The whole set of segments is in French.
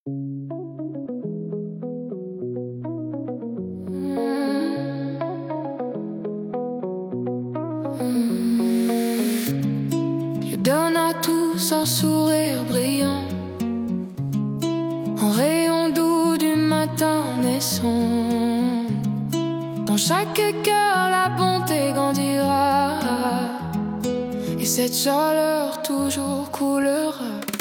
Je donne à tous un sourire brillant, un rayon doux du matin naissant. Dans chaque cœur la bonté grandira, et cette chaleur toujours coulera.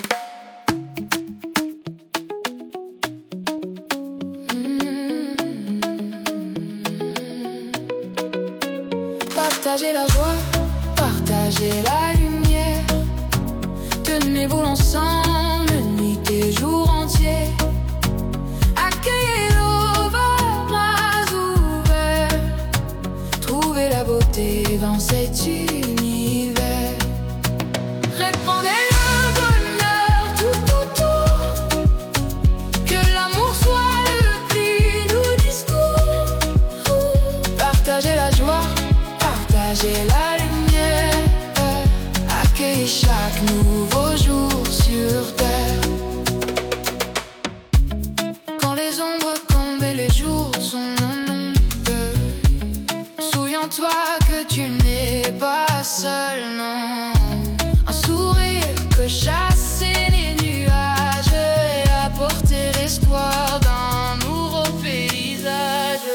Partagez la joie, partagez la lumière. Tenez-vous ensemble, nuit et jour entier. Accueillez-le vos bras ouverts. Trouvez la beauté dans cet univers. Répandez le bonheur tout autour. Que l'amour soit le plus doux discours. Partagez la joie, partagez la lumière. Accueillez chaque nouveau jour sur terre. Quand les ombres tombent et les jours sont nombreux, souviens-toi que tu n'es pas seul, non. Un sourire peut chasser les nuages et apporter l'espoir d'un nouveau paysage.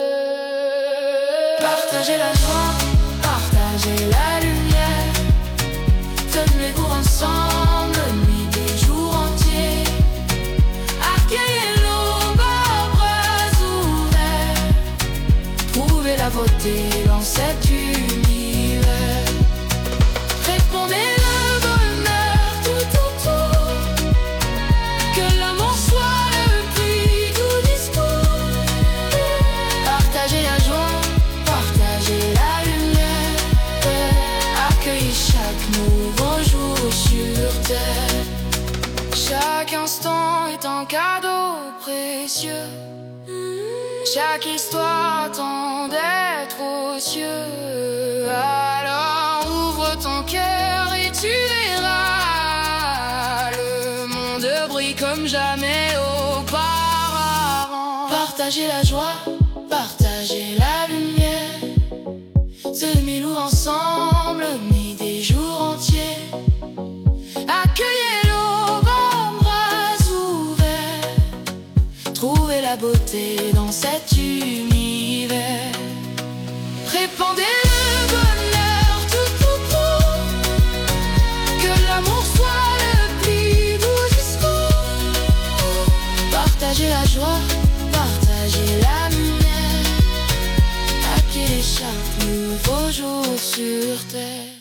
Partagez la joie, partagez la lumière. Tenez-vous ensemble, nuit et jour entier. Accueillez-le vos bras ouverts. Trouvez la beauté dans cet univers. Répandez le bonheur tout autour. Que l'amour soit le plus doux discours. Partagez la joie, partagez la lumière. Accueillez chaque nouveau jour sur terre. Chaque instant est un cadeau précieux. Chaque histoire attend d'être aux cieux. Alors ouvre ton cœur et tu verras. Le monde brille comme jamais auparavant. Partagez la joie, partagez la lumière. Tenez-nous ensemble, nuit des jours entiers. Accueillez-le vos bras ouverts. Trouvez la beauté dans cet univers. Répandez le bonheur tout autour. Que l'amour soit le plus doux discours. Partagez la joie, partagez la lumière. Accueillez chaque nouveau jour sur terre.